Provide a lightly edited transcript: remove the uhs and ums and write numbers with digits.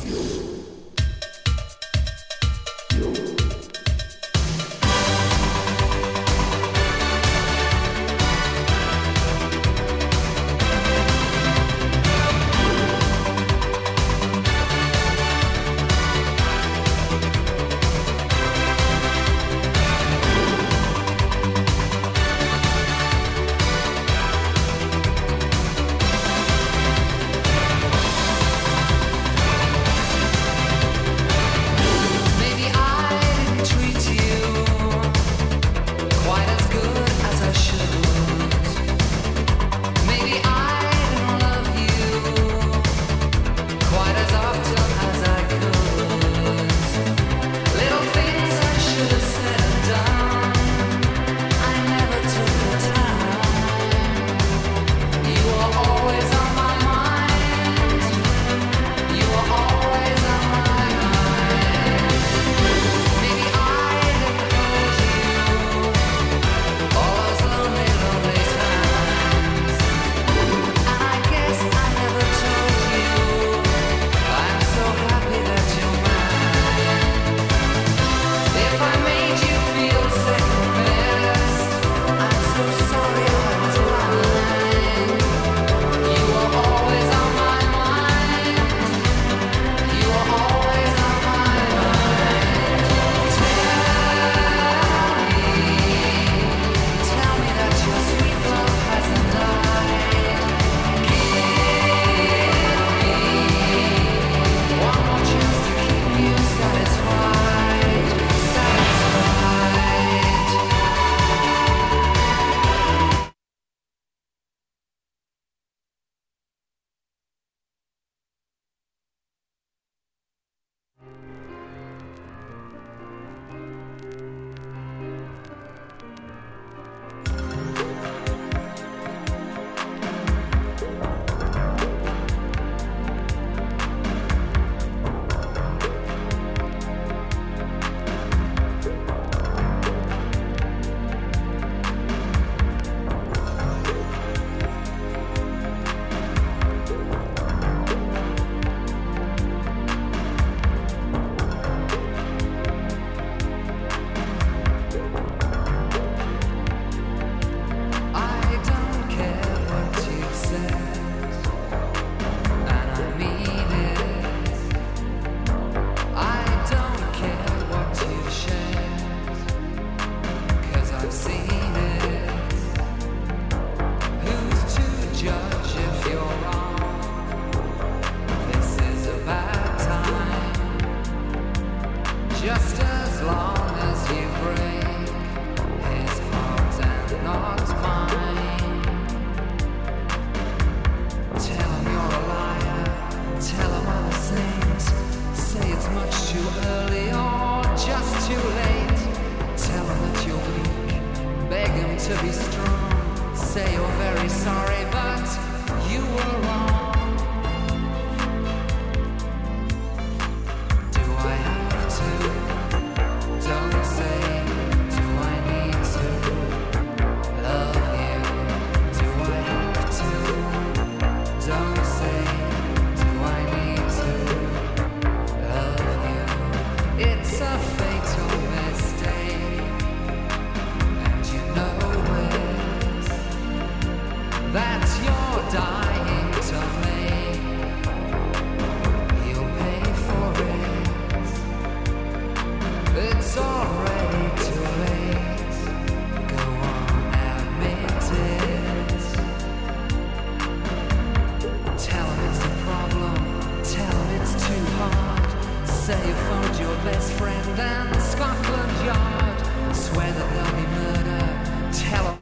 to be strong. Say you're very sorry, but you were wrong. Do I have to? Don't say. Do I need to love you? Do I have to? Don't say. Do I need to love you? It's a fatal mistake. That you're dying to make. You'll pay for it. It's already too late. Go on, admit it. Tell him it's a problem. Tell him it's too hard. Say you phoned your best friend and Scotland Yard. Swear that there'll be murder. Tell him